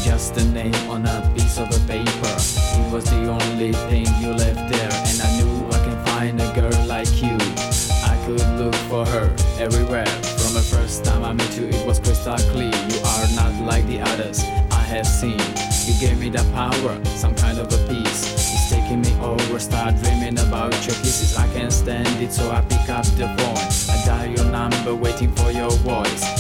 just a name on a piece of a paper. It was the only thing you left there, and I knew I can find a girl like you. I could look for her everywhere. From the first time I met you, it was crystal clear. You are not like the others I have seen. You gave me the power, some kind of a peace. It's taking me over, start dreaming about your kisses. I can't stand it, so I pick up the phone. I dial your number, waiting for your voice.